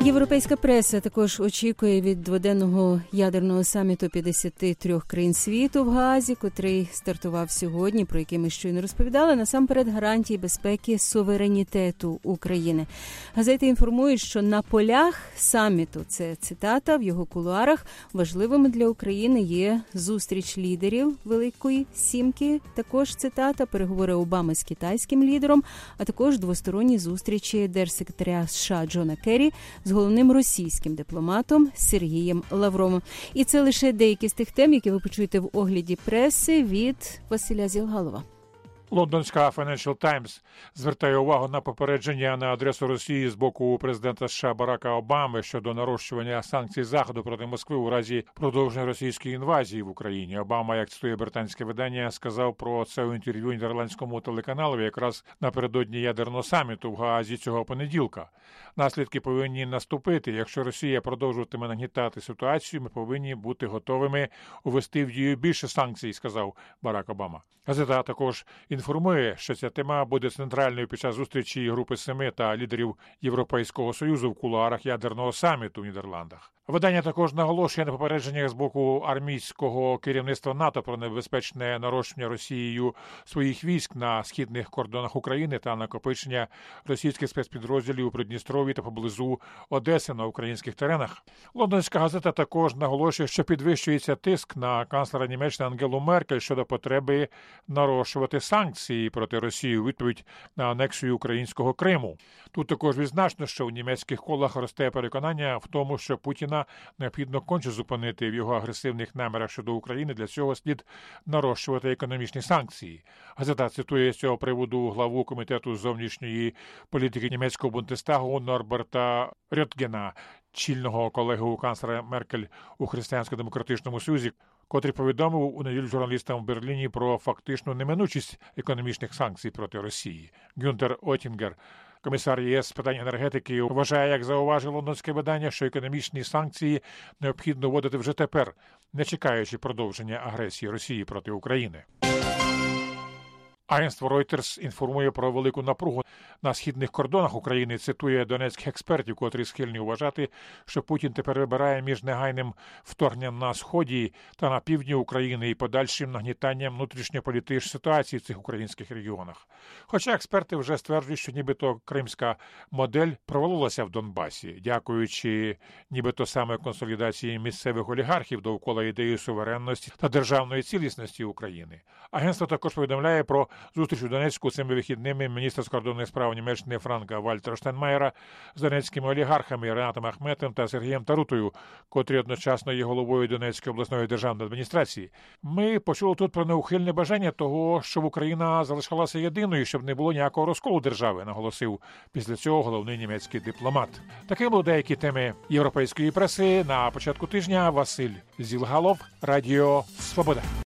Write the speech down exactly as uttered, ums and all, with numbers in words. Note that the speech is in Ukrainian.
Європейська преса також очікує від дводенного ядерного саміту п'ятдесят три країн світу в Гаазі, котрий стартував сьогодні, про який ми щойно розповідали, насамперед гарантії безпеки суверенітету України. Газети інформують, що на полях саміту, це цитата, в його кулуарах, важливими для України є зустріч лідерів Великої Сімки, також цитата, переговори Обами з китайським лідером, а також двосторонні зустрічі держсекретаря США Джона Керрі з головним російським дипломатом Сергієм Лавровим. І це лише деякі з тих тем, які ви почуєте в огляді преси від Василя Зілгалова. Лондонська Financial Times звертає увагу на попередження на адресу Росії з боку президента США Барака Обами щодо нарощування санкцій Заходу проти Москви у разі продовження російської інвазії в Україні. Обама, як цитує британське видання, сказав про це у інтерв'ю нідерландському телеканалу якраз напередодні ядерного саміту в Гаазі цього понеділка. Наслідки повинні наступити. Якщо Росія продовжуватиме нагнітати ситуацію, ми повинні бути готовими увести в дію більше санкцій, сказав Барак Обама. Газета також інформує, що ця тема буде центральною під час зустрічі Групи Семи та лідерів Європейського Союзу в кулуарах ядерного саміту в Нідерландах. Видання також наголошує на попередженнях з боку армійського керівництва НАТО про небезпечне нарощення Росією своїх військ на східних кордонах України та накопичення російських спецпідрозділів у Придністров'ї та поблизу Одеси на українських теренах. Лондонська газета також наголошує, що підвищується тиск на канцлера Німеччини Ангелу Меркель щодо потреби нарощувати санкції проти Росії у відповідь на анексію українського Криму. Тут також відзначено, що в німецьких колах росте переконання в тому, що Путіна необхідно конче зупинити в його агресивних намірах щодо України. Для цього слід нарощувати економічні санкції. Газета цитує з цього приводу главу комітету зовнішньої політики німецького Бундестагу Норберта Рьотгена, чільного колегу канцлера Меркель у Християнсько-демократичному Союзі, котрий повідомив у неділю журналістам в Берліні про фактичну неминучість економічних санкцій проти Росії. Гюнтер Оттінгер, комісар ЄС з питань енергетики, вважає, як зауважив лондонське видання, що економічні санкції необхідно вводити вже тепер, не чекаючи продовження агресії Росії проти України. Агентство Reuters інформує про велику напругу на східних кордонах України, цитує донецьких експертів, котрі схильні вважати, що Путін тепер вибирає між негайним вторгненням на сході та на півдні України і подальшим нагнітанням внутрішньополітичної ситуації в цих українських регіонах. Хоча експерти вже стверджують, що нібито кримська модель провалилася в Донбасі, дякуючи нібито саме консолідації місцевих олігархів довкола ідеї суверенності та державної цілісності України. Агентство також повідомляє про зустріч у Донецьку цими вихідними міністра закордонних справ Німеччини Франка Вальтера Штайнмаєра з донецькими олігархами Ренатом Ахметом та Сергієм Тарутою, котрі одночасно є головою Донецької обласної державної адміністрації. Ми почули тут про неухильне бажання того, щоб Україна залишалася єдиною, щоб не було ніякого розколу держави, наголосив після цього головний німецький дипломат. Такими були деякі теми європейської преси на початку тижня. Василь Зілгалов, Радіо Свобода.